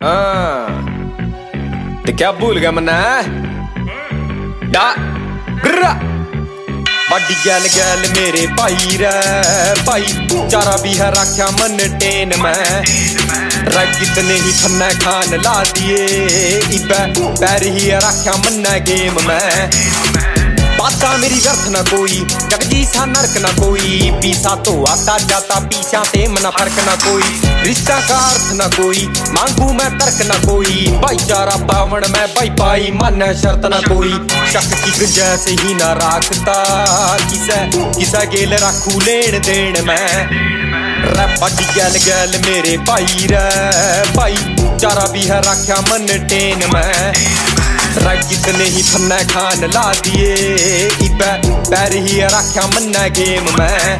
हाँ ते क्या भूल गया मन्ना डा ग्रा बड़ी गैल गैल मेरे भाई रे भाई चारा भी है रखा मन टेन में कितने ही फन्ना खान ला दिए इबे पैर ही रखा मन्ना गेम में बाता मेरी व्यर्थ न कोई जगजी सा नरक न कोई पीसा तो आता जाता पीछा ते मना फर्क न कोई रिश्ता का अर्थ न कोई मांगू मैं तर्क न कोई भाईचारा पावण में भाई पाई मन है शर्त न कोई शक की गुंजाइश ही न राखता किसे गेल राखू लेन देन में बड़ी गैल गैल मेरे भाई रे भाई चारा भी है रखा मन टेन में कितने ही फन्ना खान ला दिए इबे पैर ही रखा मन्ना गेम में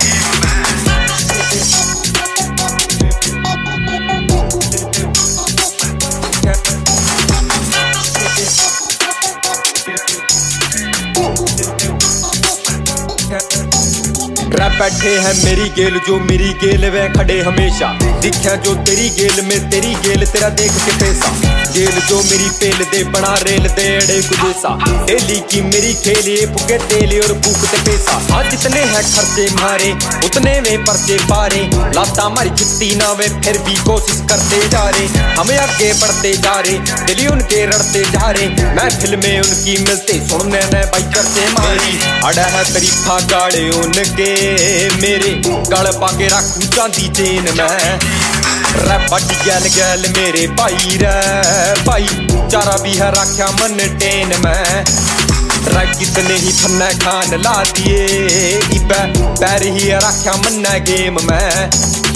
बैठे हैं मेरी गेल जो मेरी गेल वे खड़े हमेशा दिखा जो तेरी गेल में तेरी गेल तेरा देख के पैसा गेल जो मेरी पेल दे बना रेल दे अड़े गुदेसा डेली की मेरी खेले फुके तेले और फूकते पैसा आज जितने हैं खर्चे मारे उतने में पर्चे पारे लाता मारी जितनी ना वे फिर भी कोशिश करते जा रहे हमें आगे बढ़ते जा रहे दिली उनके रड़ते जा रहे मैं फिल्में उनकी मिलते सुनने ने भाई चर्चे मारी अड़ा है तरीफा गाड़े उनके मेरे गल पाके रखू चांदी चेन में बड़ी गैल गैल मेरे भाई रे भाई चारा भी है रखा मन टेन में कितने ही फन्ना खान ला दिए इबे पैर ही रखा मन्ना गेम में।